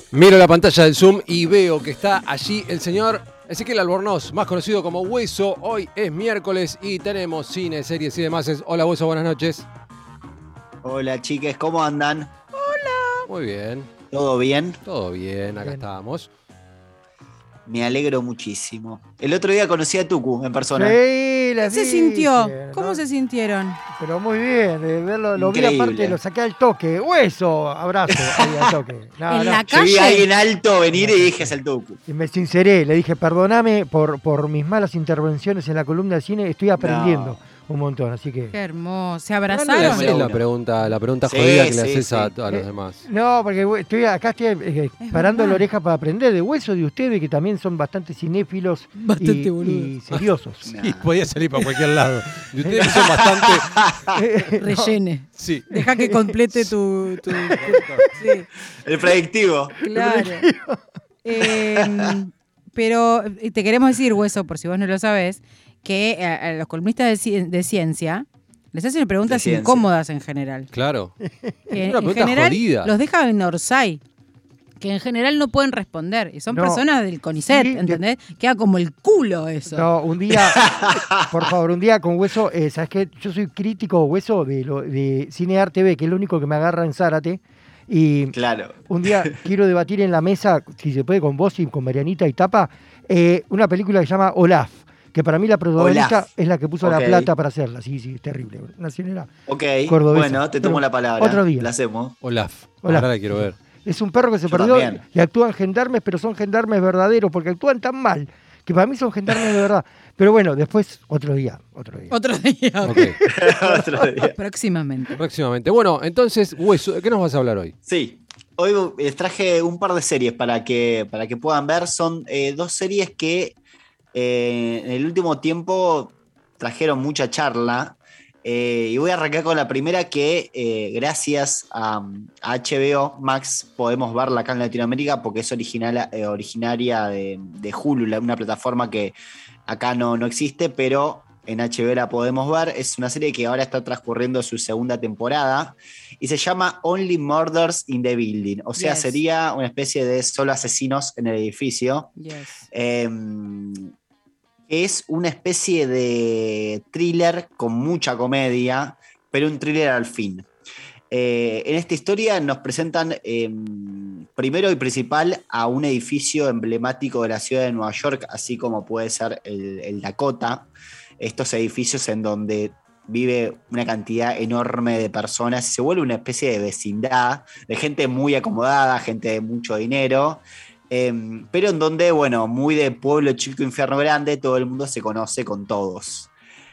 Miro la pantalla del Zoom y veo que está allí el señor Ezequiel Albornoz, más conocido como Hueso. Hoy es miércoles y tenemos cine, series y demás. Hola Hueso, buenas noches. Hola chiques, ¿cómo andan? Muy bien. ¿Todo bien? Todo bien, acá estamos. Me alegro muchísimo. El otro día conocí a Tucu en persona. Sí, ¿Qué se sintió? ¿no? ¿Cómo se sintieron? Pero muy bien, verlo, lo vi Increíble. aparte, lo saqué al toque. Hueso, abrazo, ahí al toque. En la Yo vi calle. a alguien alto venir y dije es el Tucu. Y me sinceré, le dije, perdóname por mis malas intervenciones en la columna de cine, estoy aprendiendo un montón, así que... Qué hermoso. ¿Se No abrazaron? le haces la pregunta Sí, jodida que le sí, haces sí. a los demás. No, porque estoy parando verdad. la oreja para aprender de Hueso de ustedes, que también son bastante cinéfilos Bastante y boludos. seriosos. Y podía salir para cualquier lado. Y ustedes son bastante... Rellene. Sí. Deja que complete tu sí, El predictivo. claro. Pero te queremos decir, Hueso, por si vos no lo sabés, que a los columnistas de ciencia les hacen preguntas De ciencia. incómodas en general. Claro. Que Una en pregunta general jodida. los deja en Orsay, que en general no pueden responder. Y son No. personas del CONICET, Sí, ¿entendés? Queda como el culo eso. No, un día, por favor, un día con Hueso, ¿sabes qué? Yo soy crítico, Hueso, de Cinear TV, que es lo único que me agarra en Zárate. Y Claro. un día quiero debatir en la mesa, si se puede, con vos y con Marianita y Tapa, una película que se llama Olaf, que para mí la protagonista Olaf. es la que puso Ok. la plata para hacerla. Sí, es terrible. Una cineasta Ok, cordobesa. bueno, te tomo Pero la palabra. otro día. La hacemos. Olaf. Olaf. Ahora la quiero ver. Es un perro que se Yo perdió también. y actúan gendarmes, pero son gendarmes verdaderos, porque actúan tan mal, que para mí son gendarmes de verdad. Pero bueno, después, otro día. Otro día. Ok. Otro día. Próximamente. Próximamente. Bueno, entonces, Hueso, ¿de qué nos vas a hablar hoy? Sí, hoy les traje un par de series para que puedan ver. Son dos series que en el último tiempo trajeron mucha charla. Y voy a arrancar con la primera que gracias a HBO Max podemos verla acá en Latinoamérica porque es originaria de Hulu, una plataforma que acá no existe, pero en HBO la podemos ver. Es una serie que ahora está transcurriendo su segunda temporada y se llama Only Murders in the Building. O sea, Yes. sería una especie de solo asesinos en el edificio. Yes. Es una especie de thriller con mucha comedia, pero un thriller al fin. En esta historia nos presentan primero y principal a un edificio emblemático de la ciudad de Nueva York, así como puede ser el Dakota. Estos edificios en donde vive una cantidad enorme de personas y se vuelve una especie de vecindad, de gente muy acomodada, gente de mucho dinero. Pero en donde, bueno, muy de pueblo chico, infierno grande, todo el mundo se conoce con todos.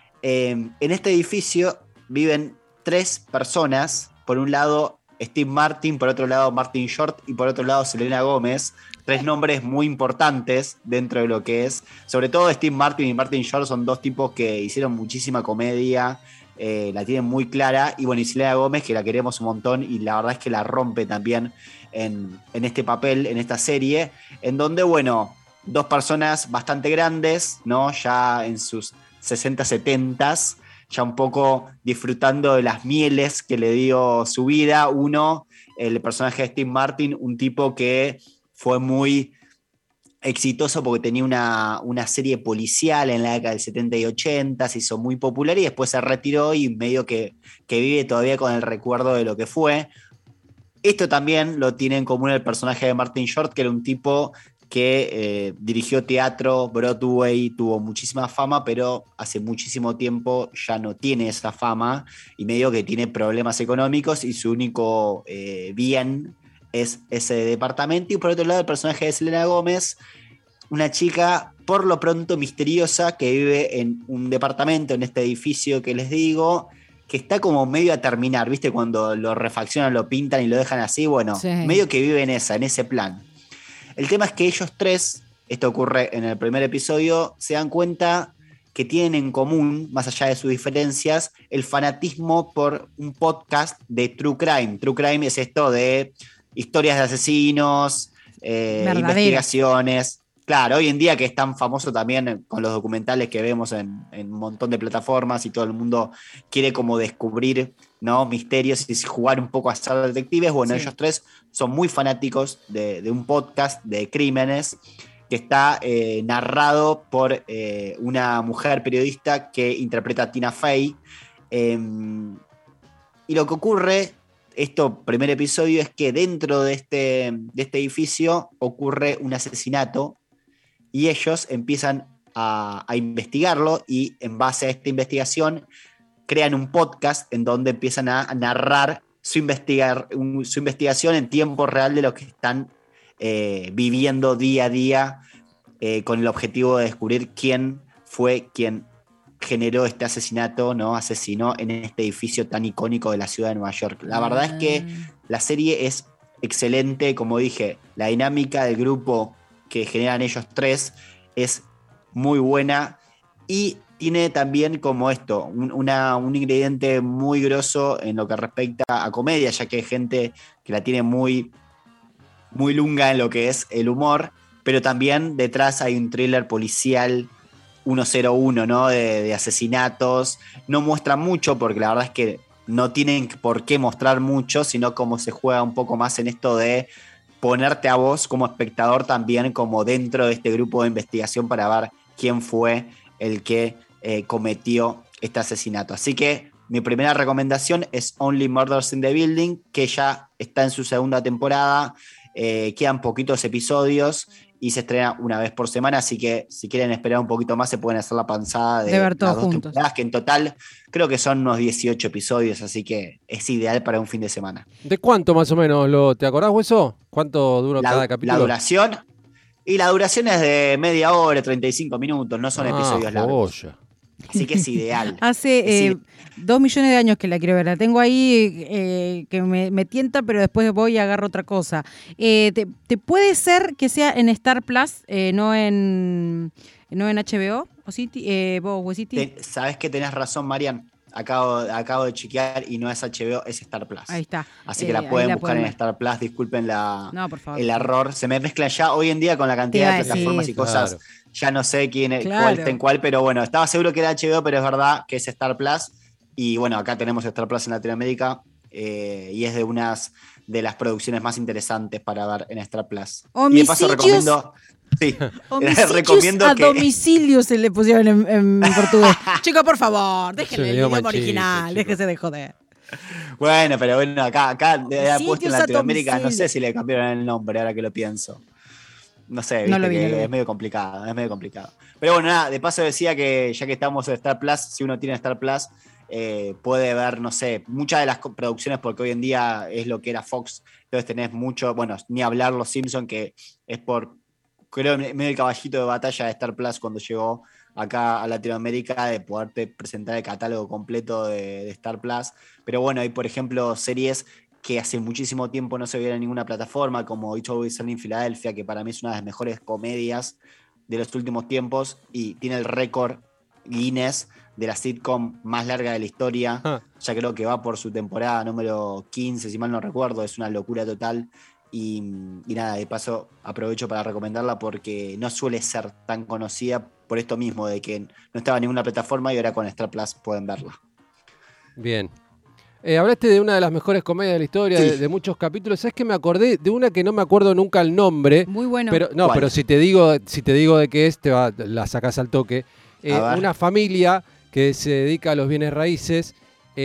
En este edificio viven 3 personas, por un lado Steve Martin, por otro lado Martin Short y por otro lado Selena Gómez, 3 nombres muy importantes dentro de lo que es, sobre todo Steve Martin y Martin Short son 2 tipos que hicieron muchísima comedia, la tienen muy clara, y bueno, y Selena Gómez, que la queremos un montón y la verdad es que la rompe también en este papel, en esta serie, en donde, bueno, 2 personas bastante grandes, ¿no? Ya en sus 60, 70, ya un poco disfrutando de las mieles que le dio su vida. Uno, el personaje de Steve Martin, un tipo que fue muy exitoso porque tenía una serie policial en la década del 70 y 80, se hizo muy popular y después se retiró y medio que vive todavía con el recuerdo de lo que fue. Esto también lo tiene en común el personaje de Martin Short, que era un tipo que dirigió teatro, Broadway, tuvo muchísima fama, pero hace muchísimo tiempo ya no tiene esa fama y medio que tiene problemas económicos y su único bien es ese departamento. Y por otro lado, el personaje de Selena Gómez, una chica por lo pronto misteriosa que vive en un departamento, en este edificio que les digo, que está como medio a terminar, ¿viste? Cuando lo refaccionan, lo pintan y lo dejan así, bueno, Sí. medio que vive en ese plan. El tema es que ellos 3, esto ocurre en el primer episodio, se dan cuenta que tienen en común, más allá de sus diferencias, el fanatismo por un podcast de True Crime. True Crime es esto de historias de asesinos, Verdaderas. investigaciones, Claro, hoy en día que es tan famoso también con los documentales que vemos en un montón de plataformas y todo el mundo quiere como descubrir, ¿no?, misterios y jugar un poco a ser detectives. Bueno, Sí. ellos tres son muy fanáticos de un podcast de crímenes que está narrado por una mujer periodista que interpreta a Tina Fey. Y lo que ocurre, primer episodio, es que dentro de este edificio ocurre un asesinato y ellos empiezan a investigarlo y en base a esta investigación crean un podcast en donde empiezan a narrar su investigación en tiempo real de lo que están viviendo día a día, con el objetivo de descubrir quién fue quien generó este asesinato, ¿no? Asesinó en este edificio tan icónico de la ciudad de Nueva York. La verdad es que la serie es excelente, como dije, la dinámica del grupo que generan ellos tres es muy buena y tiene también como un ingrediente muy grosso en lo que respecta a comedia, ya que hay gente que la tiene muy, muy lunga en lo que es el humor, pero también detrás hay un thriller policial 101, ¿no? De asesinatos. No muestra mucho porque la verdad es que no tienen por qué mostrar mucho, sino como se juega un poco más en esto de ponerte a vos como espectador también como dentro de este grupo de investigación para ver quién fue el que cometió este asesinato. Así que mi primera recomendación es Only Murders in the Building, que ya está en su segunda temporada. Quedan poquitos episodios y se estrena una vez por semana, así que si quieren esperar un poquito más se pueden hacer la panzada de ver todos las dos juntos. temporadas, que en total creo que son unos 18 episodios, así que es ideal para un fin de semana. ¿De cuánto más o menos te acordás, Hueso? ¿Cuánto dura cada capítulo? La duración es de media hora, 35 minutos, no son episodios largos. Joya. Así que es ideal. Hace 2 millones de años que la quiero ver. La tengo ahí que me tienta, pero después voy y agarro otra cosa. ¿Te puede ser que sea en Star Plus, no en HBO? ¿O sí? ¿Vos, Huesiti? Sabés que tenés razón, Marian. Acabo de chequear y no es HBO, es Star Plus. Ahí está. Así que la pueden buscar en Star Plus. Disculpen No, por favor. el error. Se me mezclan ya hoy en día con la cantidad de plataformas y cosas. Claro. Ya no sé cuál Claro. está en cuál, pero bueno, estaba seguro que era HBO, pero es verdad que es Star Plus. Y bueno, acá tenemos Star Plus en Latinoamérica y es de unas de las producciones más interesantes para ver en Star Plus. Y de paso recomiendo... Sí, recomiendo a que... domicilio se le pusieron en portugués. Chicos, por favor, déjenle el idioma machista, original, chicos. déjese de joder. Bueno, pero bueno, acá puesto en Sitios a Latinoamérica, no domicilio. sé si le cambiaron el nombre ahora que lo pienso. No sé, No viste lo vi, que no lo vi. es medio complicado. Pero bueno, nada, de paso decía que ya que estamos en Star Plus, si uno tiene Star Plus, puede ver, no sé, muchas de las producciones, porque hoy en día es lo que era Fox, entonces tenés mucho, bueno, ni hablar Los Simpsons, que es creo, medio el caballito de batalla de Star Plus cuando llegó acá a Latinoamérica, de poderte presentar el catálogo completo de Star Plus. Pero bueno, hay, por ejemplo, series que hace muchísimo tiempo no se veían en ninguna plataforma, como It's Always Sunny in Philadelphia, que para mí es una de las mejores comedias de los últimos tiempos y tiene el récord Guinness de la sitcom más larga de la historia. Ya creo que va por su temporada número 15, si mal no recuerdo. Es una locura total. Y nada, de paso aprovecho para recomendarla porque no suele ser tan conocida por esto mismo, de que no estaba en ninguna plataforma y ahora con Star Plus pueden verla. Bien. Hablaste de una de las mejores comedias de la historia, Sí. de muchos capítulos. ¿Sabes que me acordé de una que no me acuerdo nunca el nombre? Muy bueno. Pero, no, ¿Cuál? pero si te digo de qué es, la sacás al toque. A ver. Una familia que se dedica a los bienes raíces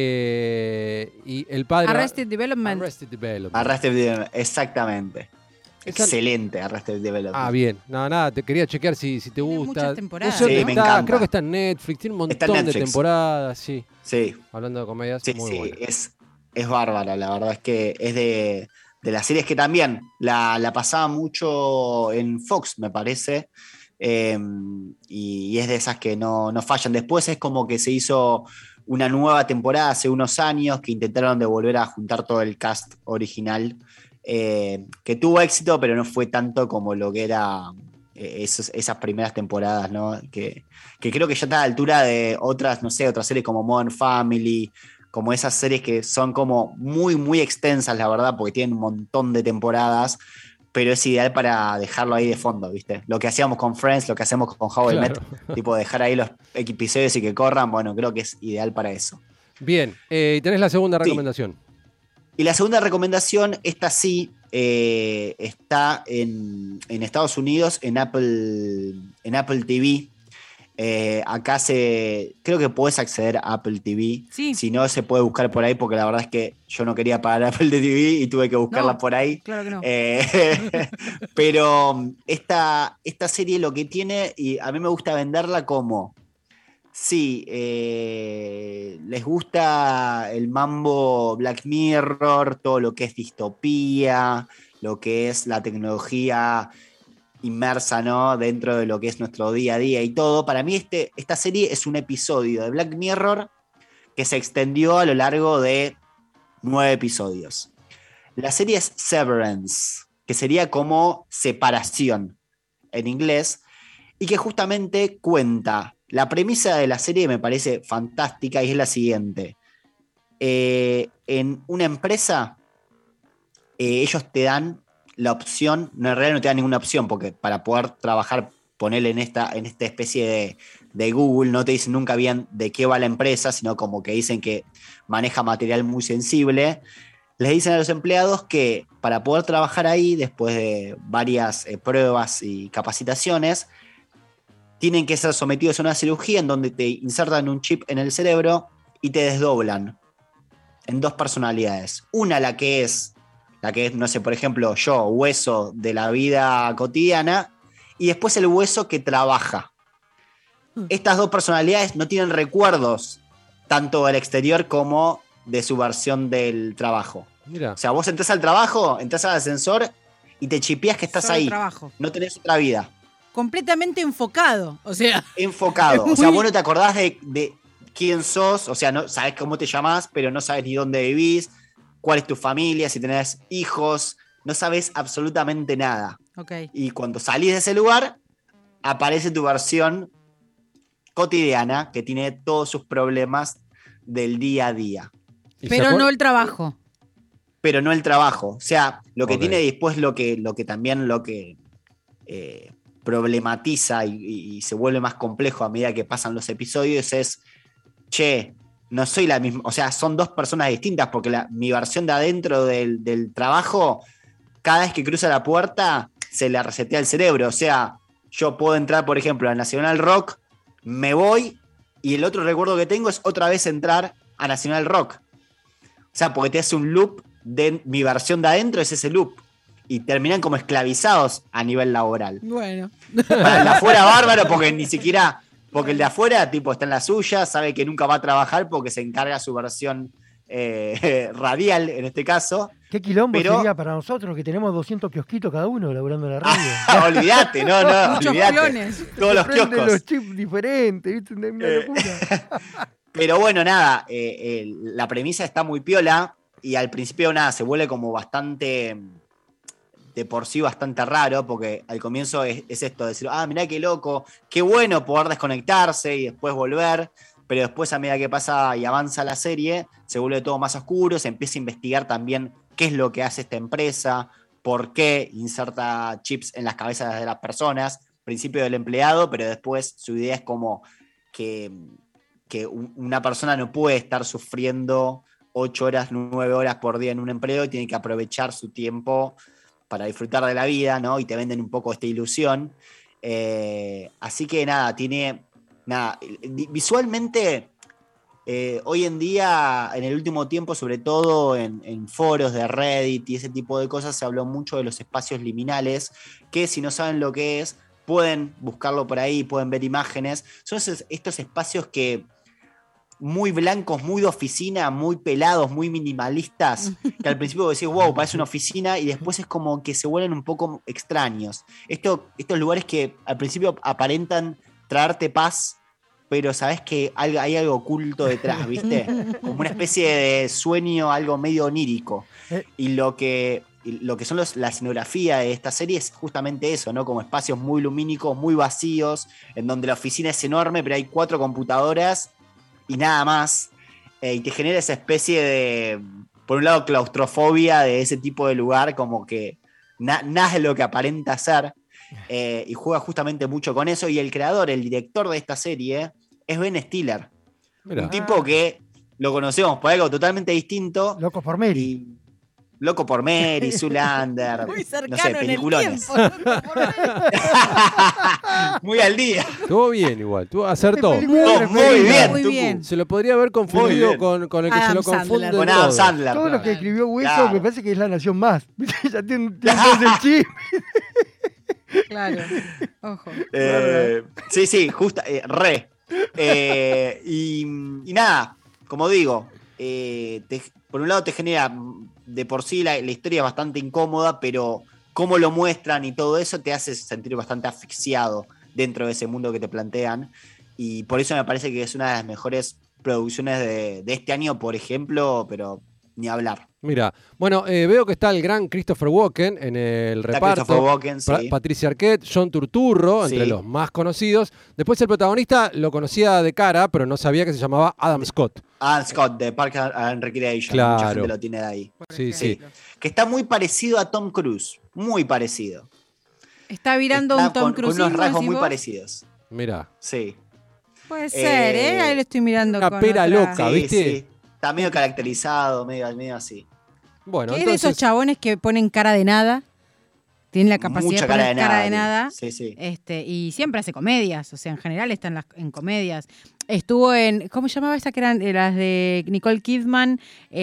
y el padre... Arrested Development. Arrested Development. Arrested Development, exactamente. Esa- Excelente Arrested Development. Ah, bien. Nada, te quería chequear si te Tiene gusta. muchas temporadas, No sé dónde Sí, me está, encanta. creo que está en Netflix, tiene un Está en montón de Netflix. temporadas, sí. Sí, Hablando de comedias, sí, muy sí. buena. Es bárbara, la verdad es que es de las series que también la pasaba mucho en Fox, me parece. Y es de esas que no fallan. Después es como que se hizo una nueva temporada hace unos años que intentaron de volver a juntar todo el cast original, que tuvo éxito, pero no fue tanto como lo que era esas primeras temporadas, ¿no? Que creo que ya está a la altura de otras, no sé, otras series como Modern Family, como esas series que son como muy, muy extensas, la verdad, porque tienen un montón de temporadas, pero es ideal para dejarlo ahí de fondo, ¿viste? Lo que hacíamos con Friends, lo que hacemos con How I Met, tipo dejar ahí los episodios y que corran, bueno, creo que es ideal para eso. Bien, y tenés la segunda Sí. recomendación. Y la segunda recomendación, esta sí, está en Estados Unidos, en Apple TV. Acá creo que puedes acceder a Apple TV. Sí. Si no, se puede buscar por ahí, porque la verdad es que yo no quería pagar Apple TV y tuve que buscarla No, por ahí. claro que no. Pero esta serie lo que tiene, y a mí me gusta venderla como, sí, les gusta el mambo Black Mirror, todo lo que es distopía, lo que es la tecnología inmersa, ¿no?, dentro de lo que es nuestro día a día y todo. Para mí esta serie es un episodio de Black Mirror que se extendió a lo largo de 9 episodios. La serie es Severance, que sería como separación en inglés, y que justamente cuenta, la premisa de la serie me parece fantástica y es la siguiente. En una empresa, ellos te dan la opción, no, en realidad no te dan ninguna opción, porque para poder trabajar, ponerle en esta especie de Google, no te dicen nunca bien de qué va la empresa, sino como que dicen que maneja material muy sensible. Les dicen a los empleados que para poder trabajar ahí, después de varias pruebas y capacitaciones, tienen que ser sometidos a una cirugía en donde te insertan un chip en el cerebro y te desdoblan en 2 personalidades. Una, la que es, no sé, por ejemplo, yo, hueso de la vida cotidiana, y después el hueso que trabaja. Estas 2 personalidades no tienen recuerdos tanto del exterior como de su versión del trabajo. Mira. O sea, vos entras al trabajo, entras al ascensor y te chipeás que estás Solo ahí. trabajo. No tenés otra vida. Completamente enfocado, o sea. Enfocado. O sea, vos no te acordás de quién sos, o sea, no sabés cómo te llamás, pero no sabés ni dónde vivís, cuál es tu familia, si tenés hijos, no sabés absolutamente nada. Okay. Y cuando salís de ese lugar, aparece tu versión cotidiana que tiene todos sus problemas del día a día. Pero no el trabajo. Pero no el trabajo. O sea, lo que Okay. tiene después, lo que también problematiza y se vuelve más complejo a medida que pasan los episodios es, che, no soy la misma, o sea, son 2 personas distintas, porque mi versión de adentro del trabajo, cada vez que cruza la puerta, se le resetea el cerebro. O sea, yo puedo entrar, por ejemplo, a Nacional Rock, me voy, y el otro recuerdo que tengo es otra vez entrar a Nacional Rock. O sea, porque te hace un loop de mi versión de adentro, es ese loop. Y terminan como esclavizados a nivel laboral. Bueno. Para el de afuera, bárbaro, porque ni siquiera. Porque el de afuera, tipo, está en la suya, sabe que nunca va a trabajar porque se encarga su versión radial, en este caso. Qué quilombo Pero- sería para nosotros que tenemos 200 kiosquitos cada uno laburando en la radio. Olvídate, no, Muchos olvídate. clones. Todos los Prenden kioscos. los chips diferentes, ¿viste? Una locura. Pero bueno, nada, la premisa está muy piola y al principio, nada, se vuelve como bastante, de por sí bastante raro, porque al comienzo es esto de decir, mirá qué loco, qué bueno poder desconectarse y después volver, pero después a medida que pasa y avanza la serie, se vuelve todo más oscuro, se empieza a investigar también qué es lo que hace esta empresa, por qué inserta chips en las cabezas de las personas, principio del empleado, pero después su idea es como que una persona no puede estar sufriendo 8 horas, 9 horas por día en un empleo y tiene que aprovechar su tiempo para disfrutar de la vida, ¿no? Y te venden un poco esta ilusión. Así que nada, visualmente, hoy en día, en el último tiempo, sobre todo en foros de Reddit y ese tipo de cosas, se habló mucho de los espacios liminales, que si no saben lo que es, pueden buscarlo por ahí, pueden ver imágenes. Son estos espacios que muy blancos, muy de oficina, muy pelados, muy minimalistas, que al principio decís, wow, parece una oficina, y después es como que se vuelven un poco extraños. Estos lugares que al principio aparentan traerte paz, pero sabes que hay algo oculto detrás, ¿viste? Como una especie de sueño, algo medio onírico. Y lo que son la escenografía de esta serie es justamente eso, ¿no? Como espacios muy lumínicos, muy vacíos, en donde la oficina es enorme, pero hay 4 computadoras y nada más, y te genera esa especie de, por un lado, claustrofobia de ese tipo de lugar, como que nada de lo que aparenta ser. Y juega justamente mucho con eso. Y el creador, el director de esta serie, es Ben Stiller. Mirá. Un tipo que lo conocemos por algo totalmente distinto. Locos por Mary. Y Loco por Mary, Zoolander, Muy no cercano sé, en el peliculones. tiempo. Muy al día. Estuvo bien igual, acertó. Mi película Oh, preferida. muy bien, Muy Tucu. bien. Se lo podría haber confundido Muy con el que se Adam lo confunde Sandler. en Con Adam todo. Sandler. Todo lo que escribió Hueso Claro. me parece que es La Nación Más. Ya tiene todo el chisme. Claro. Ojo. Sí, justo, re. Y nada, como digo, por un lado te genera, de por sí la historia es bastante incómoda, pero cómo lo muestran y todo eso te hace sentir bastante asfixiado dentro de ese mundo que te plantean. Y por eso me parece que es una de las mejores producciones de este año, por ejemplo, pero ni hablar. Mira, bueno, veo que está el gran Christopher Walken en el Está reparto. Christopher Walken, sí. Patricia Arquette, John Turturro, entre Sí. los más conocidos. Después el protagonista lo conocía de cara, pero no sabía que se llamaba Adam Scott. Adam Scott, de Park and Recreation. Claro. Mucha gente lo tiene de ahí. Sí, sí. Que está muy parecido a Tom Cruise. Muy parecido. Está virando Está un Tom con Cruise. unos rasgos muy parecidos. Mira. Sí. Puede ser, ¿eh? Ahí lo estoy mirando. Una con pera otra- loca. ¿Viste? Sí. Está medio caracterizado, medio así. Bueno, ¿Qué es de esos entonces, chabones que ponen cara de nada? Tienen la capacidad Mucha de poner cara de tiene. nada. Sí, sí. Y siempre hace comedias, o sea, en general está en comedias. Estuvo en, ¿cómo se llamaba esa que eran las de Nicole Kidman?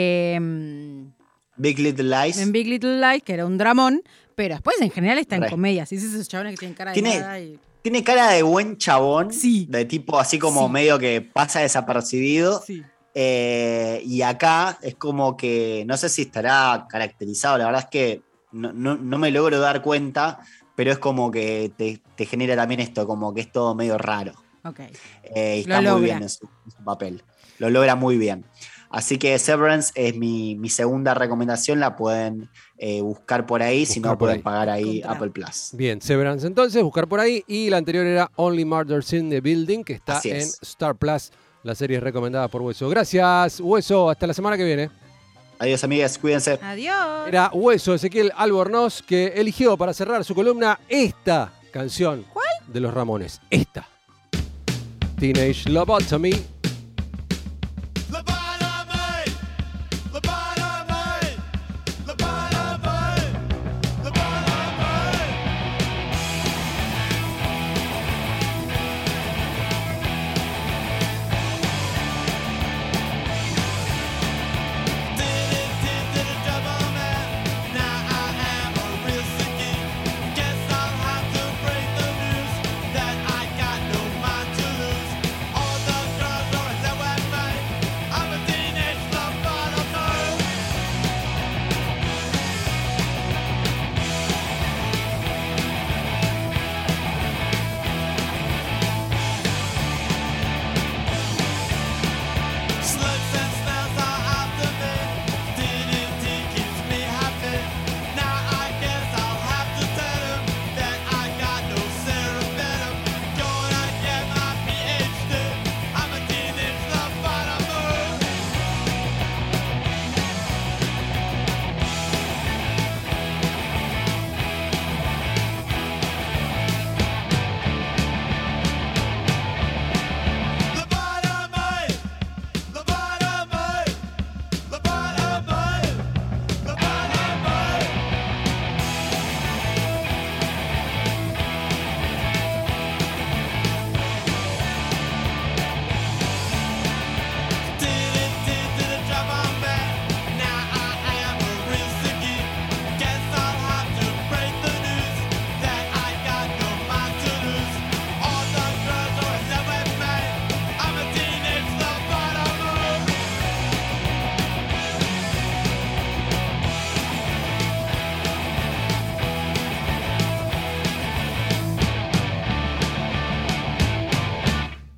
Big Little Lies. En Big Little Lies, que era un dramón, pero después en general está en Re. comedias. Y es esos chabones que tienen cara de Tiene- nada. Tiene cara de buen chabón. Sí. De tipo así como Sí. medio que pasa desapercibido. Sí. Y acá es como que no sé si estará caracterizado. La verdad es que no me logro dar cuenta. Pero es como que te genera también esto, como que es todo medio raro. Ok. Y está Lo muy logra. bien en su papel. Lo logra muy bien. Así que Severance es mi segunda recomendación. La pueden buscar por ahí. Si Buscar no, por pueden ahí. pagar ahí Encontrar. Apple Plus. bien, Severance entonces, buscar por ahí. Y la anterior era Only Murders in the Building, que está Así en es. Star Plus. La serie es recomendada por Hueso. Gracias, Hueso. Hasta la semana que viene. Adiós, amigas. Cuídense. Adiós. Era Hueso Ezequiel Albornoz que eligió para cerrar su columna esta canción. ¿Cuál? De los Ramones. Esta. Teenage Lobotomy.